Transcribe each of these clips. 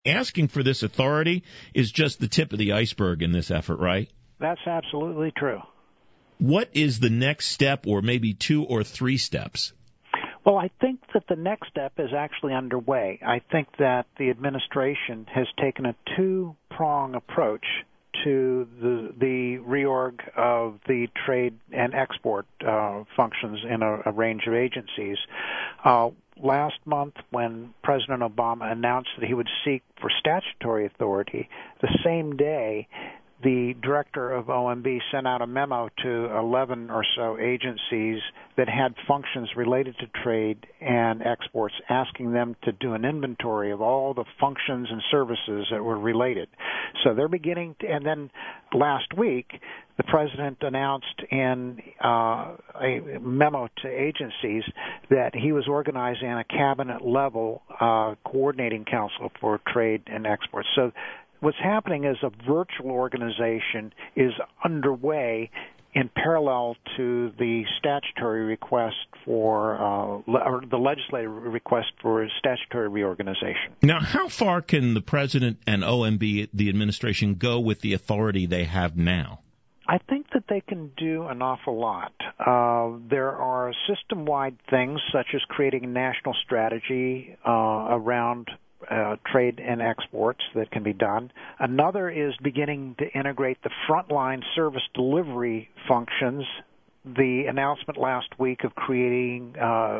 asking for this authority is just the tip of the iceberg in this effort, right? That's absolutely true. What is the next step, or maybe 2 or 3 steps? Well, I think that the next step is actually underway. I think that the administration has taken a two-prong approach to the reorg of the trade and export functions in a range of agencies. Last month, when President Obama announced that he would seek for statutory authority, the same day the director of OMB sent out a memo to 11 or so agencies that had functions related to trade and exports, asking them to do an inventory of all the functions and services that were related. So they're beginning to, and then last week, the president announced in a memo to agencies that he was organizing a cabinet-level coordinating council for trade and exports. So what's happening is a virtual organization is underway in parallel to the statutory request for, or the legislative request for statutory reorganization. Now, how far can the president and OMB, the administration, go with the authority they have now? I think that they can do an awful lot. There are system-wide things such as creating a national strategy around trade and exports that can be done. Another is beginning to integrate the frontline service delivery functions. The announcement last week of creating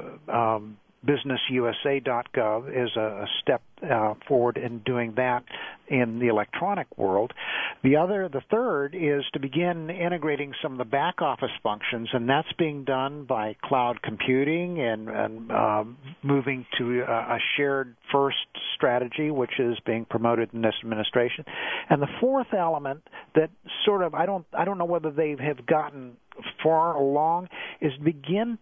businessusa.gov is a step forward in doing that in the electronic world. The third is to begin integrating some of the back office functions, and that's being done by cloud computing and moving to a shared first strategy, which is being promoted in this administration. And the fourth element that sort of I don't know whether they have gotten far along is begin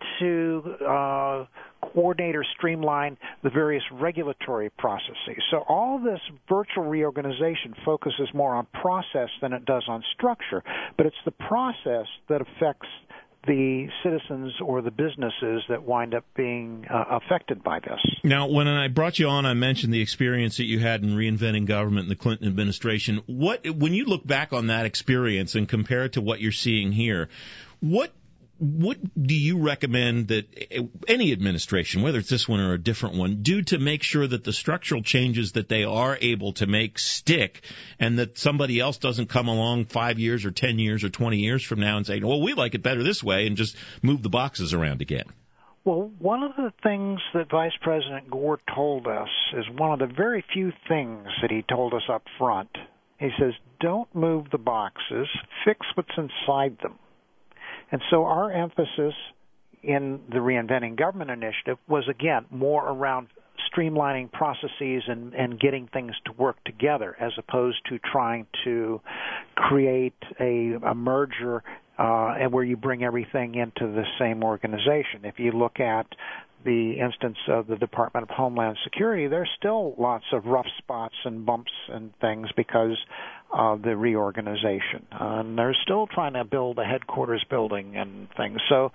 to coordinate or streamline the various regulatory processes. So all this virtual reorganization focuses more on process than it does on structure, but it's the process that affects the citizens or the businesses that wind up being affected by this. Now, when I brought you on, I mentioned the experience that you had in reinventing government in the Clinton administration. When you look back on that experience and compare it to what you're seeing here, what do you recommend that any administration, whether it's this one or a different one, do to make sure that the structural changes that they are able to make stick, and that somebody else doesn't come along 5 years or 10 years or 20 years from now and say, well, we like it better this way, and just move the boxes around again? Well, one of the things that Vice President Gore told us is one of the very few things that he told us up front. He says, don't move the boxes, fix what's inside them. And so our emphasis in the Reinventing Government initiative was, again, more around streamlining processes and getting things to work together, as opposed to trying to create a merger and where you bring everything into the same organization. If you look at the instance of the Department of Homeland Security, there's still lots of rough spots and bumps and things because of the reorganization. And they're still trying to build a headquarters building and things. So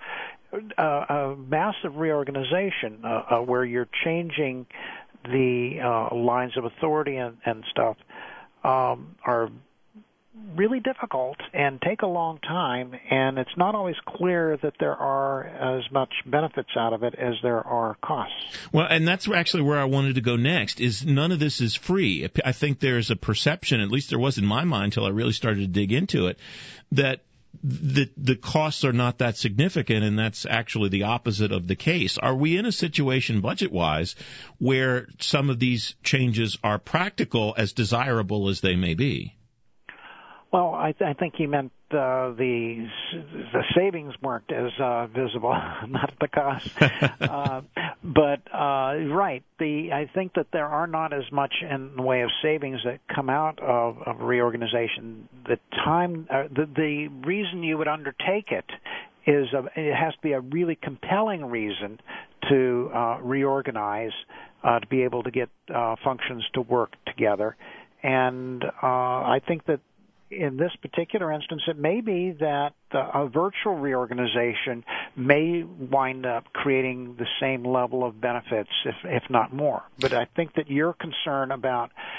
a massive reorganization where you're changing the lines of authority and stuff are really difficult and take a long time, and it's not always clear that there are as much benefits out of it as there are costs. Well, and that's actually where I wanted to go next, is none of this is free. I think there's a perception, at least there was in my mind until I really started to dig into it, that the costs are not that significant, and that's actually the opposite of the case. Are we in a situation, budget-wise, where some of these changes are practical, as desirable as they may be? Well, I think he meant the savings weren't as visible, not the cost. But right, I think that there are not as much in the way of savings that come out of reorganization. The reason you would undertake it is it has to be a really compelling reason to reorganize to be able to get functions to work together, and I think that in this particular instance, it may be that a virtual reorganization may wind up creating the same level of benefits, if not more. But I think that your concern about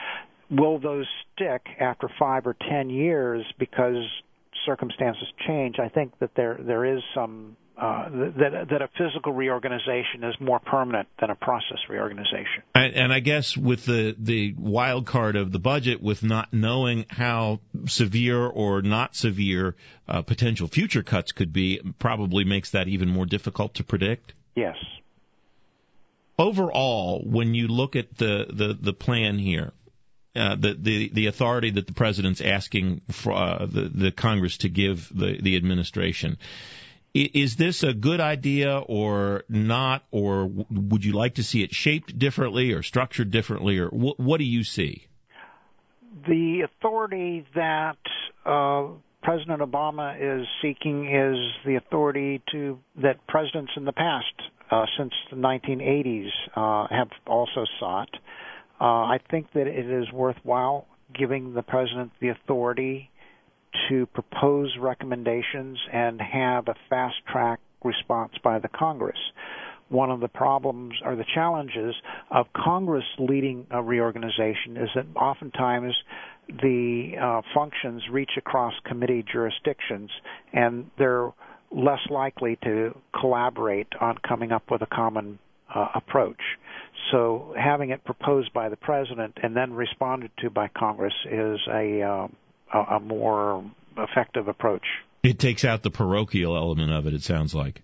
will those stick after 5 or 10 years because circumstances change? I think that there is some that a physical reorganization is more permanent than a process reorganization. And I guess with the wild card of the budget, with not knowing how severe or not severe potential future cuts could be, probably makes that even more difficult to predict. Yes. Overall, when you look at the plan here, the authority that the president's asking for the Congress to give the administration, is this a good idea or not, or would you like to see it shaped differently or structured differently, or what do you see? The authority that President Obama is seeking is the authority that presidents in the past, since the 1980s, have also sought. I think that it is worthwhile giving the president the authority to propose recommendations and have a fast-track response by the Congress. One of the problems or the challenges of Congress leading a reorganization is that oftentimes the functions reach across committee jurisdictions, and they're less likely to collaborate on coming up with a common approach. So having it proposed by the president and then responded to by Congress is a more effective approach. It takes out the parochial element of it, it sounds like.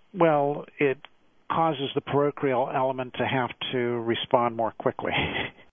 Well, it causes the parochial element to have to respond more quickly.